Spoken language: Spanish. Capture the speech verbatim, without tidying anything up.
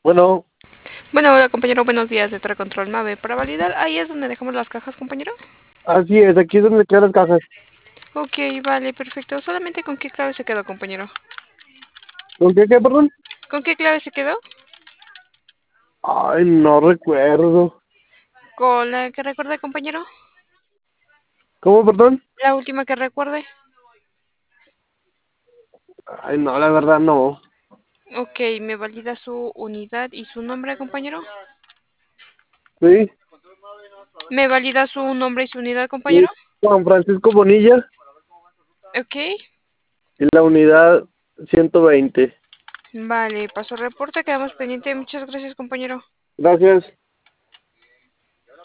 Bueno, Bueno, hola compañero, buenos días de Control Mave. Para validar, ahí es donde dejamos las cajas, compañero. así es, aquí es donde quedan las cajas. Ok, vale, perfecto. ¿Solamente con qué clave se quedó, compañero? ¿Con qué, qué, perdón? ¿Con qué clave se quedó? Ay, no recuerdo. ¿Con la que recuerde, compañero? ¿Cómo, perdón? ¿La última que recuerde? Ay, no, la verdad no. Ok, ¿me valida su unidad y su nombre, compañero? Sí, ¿Me valida su nombre y su unidad, sí. compañero? Juan Francisco Bonilla Ok, y la unidad ciento veinte. vale, paso reporte, quedamos pendiente. Muchas gracias, compañero. Gracias.